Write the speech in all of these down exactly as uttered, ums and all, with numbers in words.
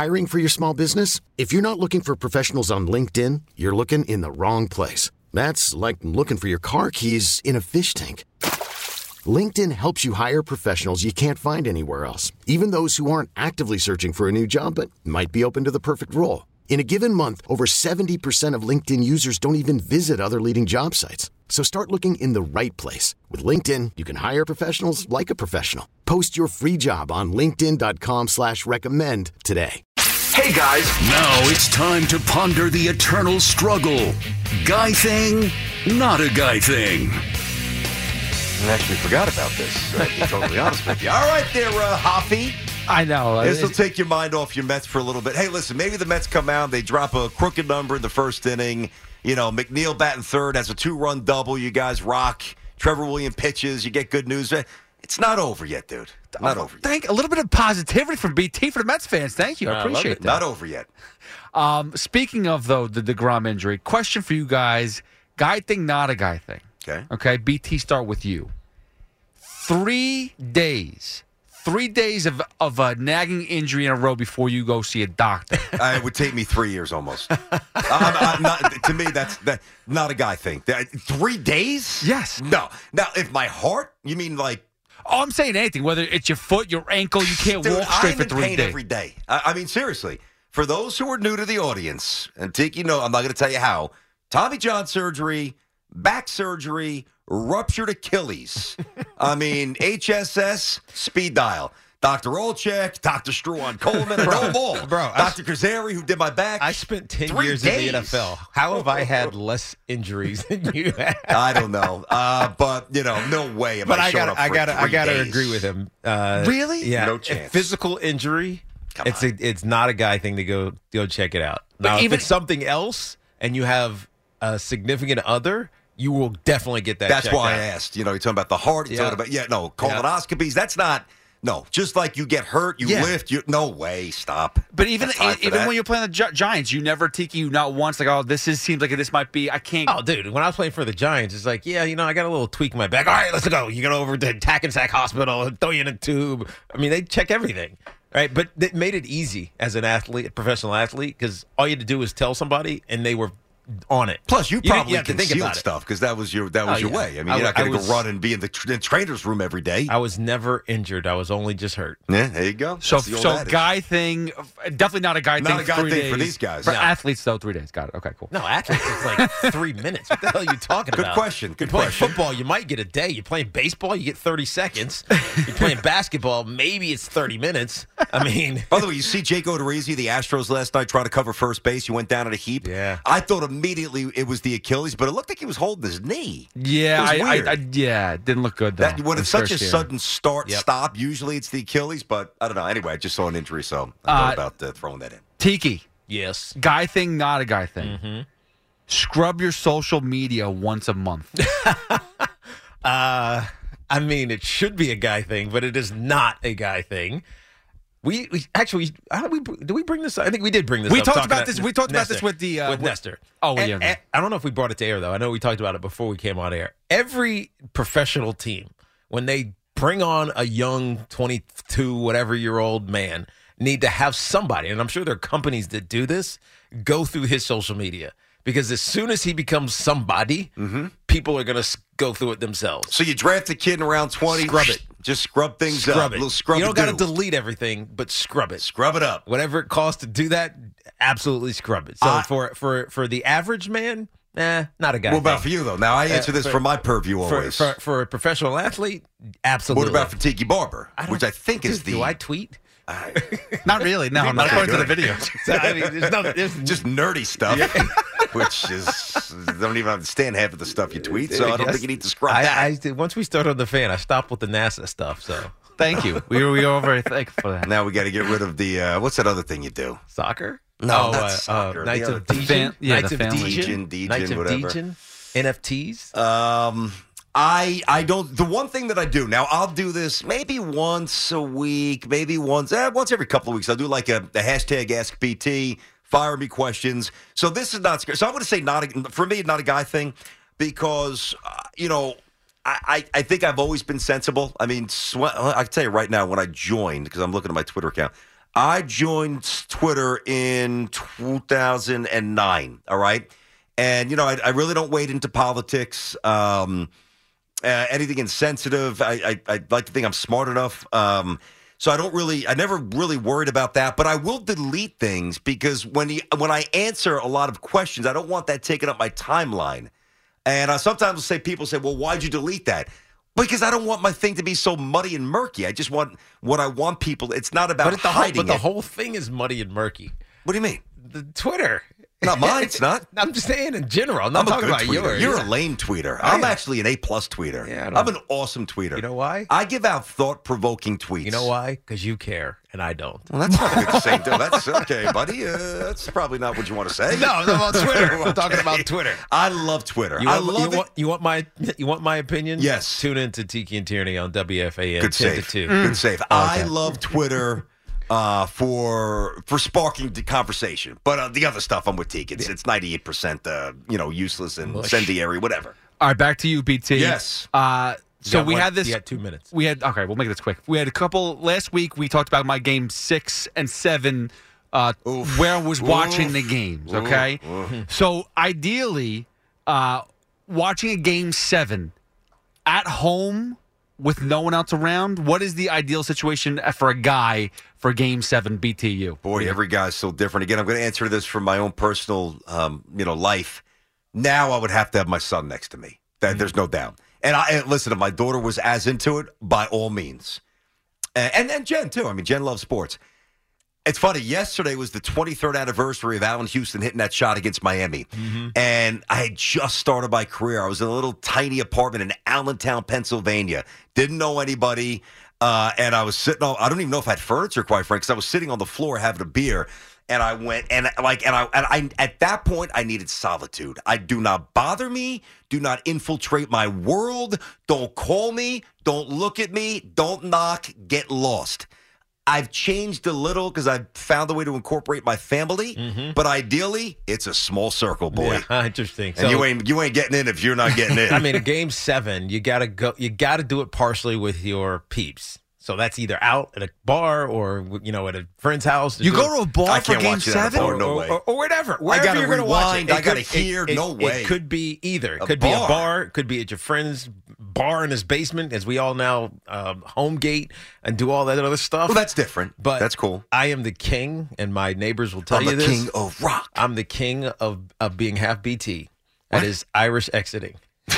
Hiring for your small business? If you're not looking for professionals on LinkedIn, you're looking in the wrong place. That's like looking for your car keys in a fish tank. LinkedIn helps you hire professionals you can't find anywhere else, even those who aren't actively searching for a new job but might be open to the perfect role. In a given month, over seventy percent of LinkedIn users don't even visit other leading job sites. So start looking in the right place. With LinkedIn, you can hire professionals like a professional. Post your free job on linkedin.com slash recommend today. Hey, guys. Now it's time to ponder the eternal struggle. Guy thing, not a guy thing. I actually forgot about this, uh, to be totally honest with you. All right there, uh, Hoffy. I know. This will take your mind off your Mets for a little bit. Hey, listen, maybe the Mets come out, they drop a crooked number in the first inning. You know, McNeil batting third has a two-run double. You guys rock. Trevor Williams pitches. You get good news. It's not over yet, dude. Not over yet. Thank a little bit of positivity from B T for the Mets fans. Thank you. I appreciate that. Not over yet. Um, speaking of, though, the DeGrom injury, question for you guys. Guy thing, not a guy thing. Okay. Okay, B T, start with you. Three days. Three days of, of a nagging injury in a row before you go see a doctor. Uh, it would take me three years almost. I'm, I'm not, to me, that's that, not a guy thing. That, three days? Yes. No. Now, if my heart, you mean like... Oh, I'm saying anything, whether it's your foot, your ankle, you can't Dude, walk straight I'm for in three pain days. every day. I, I mean, seriously. For those who are new to the audience, and Tiki, no, I'm not going to tell you how. Tommy John surgery, back surgery, ruptured Achilles. I mean, H S S, speed dial. Doctor Olchek, Doctor Struan Coleman, I know them all. Bro, Doctor Kazari, who did my back. I spent ten Three years days. in the N F L. How have I had less injuries than you have? I don't know, uh, but you know, no way am But I I showing got up I for got I three got to days. agree with him. Uh, Really? Yeah. No A chance. Physical injury. Come it's on. a, it's not a guy thing to go go check it out. But Now, even- if it's something else and you have a significant other, you will definitely get that. That's checked why out. I asked. You know, you're talking about the heart. You're Yeah. talking about yeah, no colonoscopies. That's not. No, just like you get hurt, you Yeah. lift. You no way. Stop. But even Got time for even that. when you're playing the Gi- Giants, you never tiki you not once like, oh, this is seems like this might be. I can't. Oh, dude, when I was playing for the Giants, it's like, yeah, you know, I got a little tweak in my back. All right, let's go. You go over to Hackensack Hospital and throw you in a tube. I mean, they check everything, right? But it made it easy as an athlete, a professional athlete, because all you had to do was tell somebody, and they were on it. Plus, you didn't- probably have to think concealed about it. stuff because that was your that was Oh, your yeah. way. I mean, I you're w- not going I to was- go run and be in the, tra- trainer's room every day. I was never injured. I was only just hurt. Yeah, there you go. So That's the old so adage. guy thing, definitely not a guy Not thing. a guy three thing days. for these guys. For No. athletes though, three days. Got it. Okay, cool. No, athletes, it's like three minutes. What the hell are you talking Good about? question. Good You're playing question. football, you might get a day. You're playing baseball, you get thirty seconds. You're playing basketball, maybe it's thirty minutes. I mean, By the way, you see Jake Odorizzi, the Astros last night, try to cover first base. He went down in a heap. Yeah. I thought immediately it was the Achilles, but it looked like he was holding his knee. Yeah, It was I, weird. I, I yeah, it didn't look good though. That when the it's such a first year. sudden start Yep. stop, usually it's the Achilles, but I don't know. Anyway, I just saw an injury, so I thought Uh, about uh, throwing that in. Tiki, yes. guy thing, not a guy thing. Mm-hmm. Scrub your social media once a month. Uh, I mean, it should be a guy thing, but it is not a guy thing. We, we actually, how did we did we bring this up? I think we did bring this We up. talked talking about this- we talked about Nestor. this with the, uh, with with- Nestor. Oh, And- yeah. and I don't know if we brought it to air though. I know we talked about it before we came on air. Every professional team, when they bring on a young twenty-two whatever year old man, need to have somebody, and I'm sure there are companies that do this, go through his social media. Because as soon as he becomes somebody, people are going to go through it themselves. So you draft a kid in round twenty, Scrub it. just scrub things up, Scrub a it. little scrub. You don't got to do. delete everything, but scrub it. Scrub it up. Whatever it costs to do that, absolutely scrub it. So I- for for for the average man, eh, not a guy. What about thing. for you though? Now I answer Uh, this for- from my purview For, always. for for a professional athlete, absolutely. what about for Tiki Barber, I don't- which I think is Dude, the do I tweet? Not really. No, not Okay, according to the good. video. So, I mean, there's no, there's just nerdy stuff, which is I don't even understand half of the stuff you tweet. So I don't Yes. think you need to scrub I, that. I did- once we started on the fan, I stopped with the NASA stuff. So Thank you. We were we were very thankful for that. now we got to get rid of the uh, what's that other thing you do? soccer? No, oh, not uh, soccer. Uh, Knights The of other- The fan- Degen, yeah, Knights the of family. Degen, Degen, Knights of whatever. Degen, N F Ts. Um, I I don't. The one thing that I do now, I'll do this maybe once a week, maybe once eh, once every couple of weeks. I'll do like a, a hashtag Ask P T, fire me questions. So this is not scary. So I'm going to say not a, for me, not a guy thing because uh, you know. I, I I think I've always been sensible. I mean, sw- I can tell you right now, when I joined, because I'm looking at my Twitter account, I joined Twitter in two thousand nine, all right? And, you know, I, I really don't wade into politics, um, uh, anything insensitive. I, I, I like to think I'm smart enough. Um, so I don't really, I never really worried about that. But I will delete things because when, he, when I answer a lot of questions, I don't want that taking up my timeline. And I sometimes say, people say, well, why'd you delete that? Because I don't want my thing to be so muddy and murky. I just want what I want people. It's not about but the hiding whole, But the it. whole thing is muddy and murky. What do you mean? The Twitter. Not mine. It's not. I'm just saying in general. I'm not I'm a talking good about tweeter. yours. You're a lame tweeter. I I'm am. actually an A-plus tweeter. Yeah, I don't- I'm an awesome tweeter. You know why? I give out thought-provoking tweets. You know why? Because you care, and I don't. Well, that's not a good thing. That's okay, buddy. Uh, that's probably not what you want to say. No, I'm about Twitter. I'm talking Okay. about Twitter. I love Twitter. You I want, love you it. want, you want my you want my opinion? Yes. Tune in to Tiki and Tierney on W F A N Good ten save. to two. Good save. I Okay. love Twitter uh, for for sparking the conversation, but uh, the other stuff I'm with Teak. It's it's ninety-eight percent uh, you know useless and Mush. incendiary, whatever. All right, back to you, B T. Yes. Uh, so got we one- had this. You got two minutes. We had okay. We'll make this quick. We had a couple last week. We talked about my game six and seven, uh, Oof. where I was watching Oof. the games. Okay, so ideally, uh, watching a game seven at home with no one else around. What is the ideal situation for a guy for game seven B T U? Boy, every guy's so different. Again, I'm going to answer this from my own personal, um, you know, life. Now I would have to have my son next to me. That, There's no doubt. And I and listen, if my daughter was as into it, by all means. And, and and Jen too. I mean, Jen loves sports. It's funny. Yesterday was the twenty-third anniversary of Allen Houston hitting that shot against Miami. And I had just started my career. I was in a little tiny apartment in Allentown, Pennsylvania. Didn't know anybody. Uh, and I was sitting on, I don't even know if I had furniture, quite frankly, because I was sitting on the floor having a beer. And I went, and like, and I, and I, at that point, I needed solitude. I do not bother me. Do not infiltrate my world. Don't call me. Don't look at me. Don't knock. Get lost. I've changed a little because I've found a way to incorporate my family. But ideally, it's a small circle, boy. Yeah, interesting. And So, you ain't you ain't getting in if you're not getting in. I mean, a game seven, you gotta go. You gotta do it partially with your peeps. So that's either out at a bar or you know at a friend's house. You go to a bar I for can't game watch it at a seven? bar. or, no or, way. or, or whatever. Wherever gotta you're going to watch rewind, it. I It gotta could- it- hear, it- no way. It could be either. It A could be bar. a bar. It could be at your friend's bar in his basement, as we all now um, home gate and do all that other stuff. Well, that's different. But that's cool. I am the king, and my neighbors will tell I'm you the this. king of rock. I'm the king of, of being half B T. That is Irish exiting.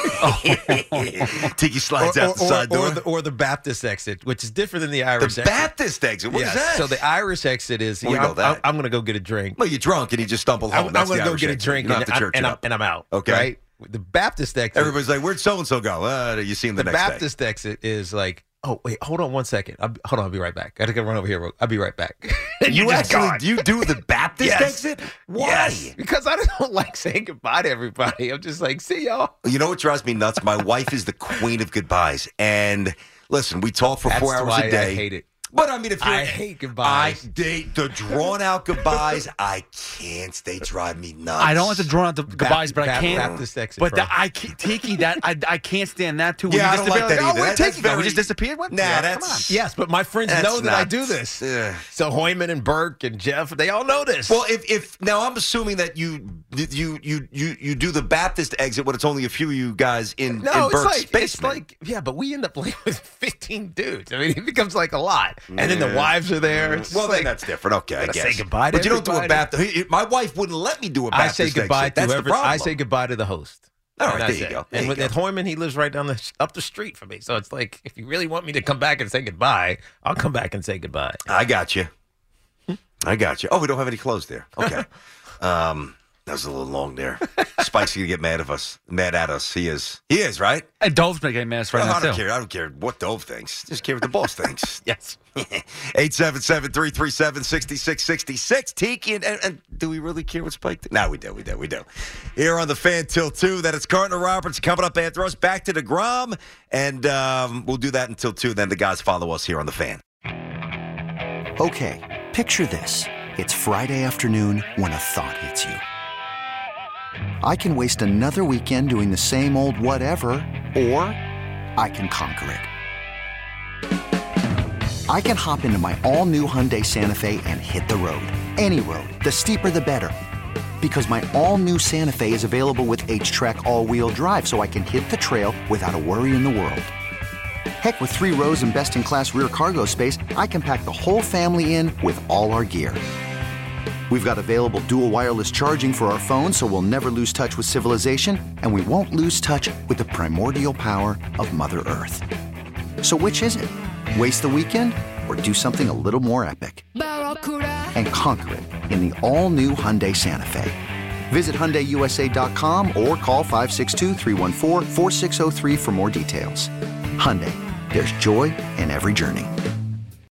Tiki slides out the side or, door. or the, or the Baptist exit, which is different than the Irish The exit. Baptist exit. What is Yes. that? So the Irish exit is, Well, we yeah, know I'm, that. I'm going to go get a drink. well, you're drunk and you just stumble home. I'm, That's I'm going the to go Irish get a exit. drink You don't and, have to church and, it I'm, up. and I'm out. Okay. Right? The Baptist exit. Everybody's like, where'd so-and-so go? Uh, you see him the, the next day. Baptist exit is like, oh, wait, hold on one second. I'll, be- hold on, I'll be right back. I got to run over here. I'll be right back. You You're just actually gone. you do the Baptist Yes. exit? Why? Yes, because I don't like saying goodbye to everybody. I'm just like, see y'all. You know what drives me nuts? My wife is the queen of goodbyes. And listen, we talk for That's four hours why a day. I hate it. But I mean, if you're, I hate goodbyes. I date the drawn out goodbyes. I can't. They drive me nuts. I don't like to draw out the goodbyes, but I Bap- can't. Baptist exit, but bro. the, I can't, Tiki, that I, I can't stand that too. When Yeah, you I don't disappear, like that oh, either. where'd That- that's Tiki go? He very- just disappeared. What? Nah, Yeah, that's- come on. Yes, but my friends That's know that I not- do this. Ugh. So Hoyman and Burke and Jeff, they all know this. Well, if if now I'm assuming that you you you you you do the Baptist exit when it's only a few of you guys in, no, in it's Burke's like basement. it's like yeah, but we end up playing with fifteen dudes. I mean, it becomes like a lot, and then the Yeah. wives are there. It's well, like, then that's different. Okay, I gotta guess. say goodbye to but you don't do a everybody. Baptist. My wife wouldn't let me do a I Baptist say goodbye exit. to That's whoever. the problem. I say goodbye to the host. All right, And there that's you it. go. There And you with go. at Hoyman, he lives right down the up the street from me. So it's like, if you really want me to come back and say goodbye, I'll come back and say goodbye. I got you. I got you. Oh, we don't have any clothes there. Okay. um, that was a little long there. Spike's gonna get mad at us. Mad at us. He is. He is right. And Dove's making mess right Oh, now I don't too. care. I don't care what Dove thinks. Just care what the boss thinks. Yes. eight seven seven, three three seven, six six six six. Tiki, and, and, and do we really care what Spike thinks? No, we do, we do, we do. Here on the Fan till two, that it's Gardner Roberts coming up after us. Back to the Grom, and um, we'll do that until two. Then the guys follow us here on the Fan. Okay, picture this. It's Friday afternoon when a thought hits you. I can waste another weekend doing the same old whatever, or I can conquer it. I can hop into my all-new Hyundai Santa Fe and hit the road. Any road. The steeper, the better. Because my all-new Santa Fe is available with H-Track all-wheel drive, so I can hit the trail without a worry in the world. Heck, with three rows and best-in-class rear cargo space, I can pack the whole family in with all our gear. We've got available dual wireless charging for our phones, so we'll never lose touch with civilization, and we won't lose touch with the primordial power of Mother Earth. So which is it? Waste the weekend or do something a little more epic? And conquer it in the all-new Hyundai Santa Fe. Visit Hyundai U S A dot com or call five six two, three one four, four six zero three for more details. Hyundai, there's joy in every journey.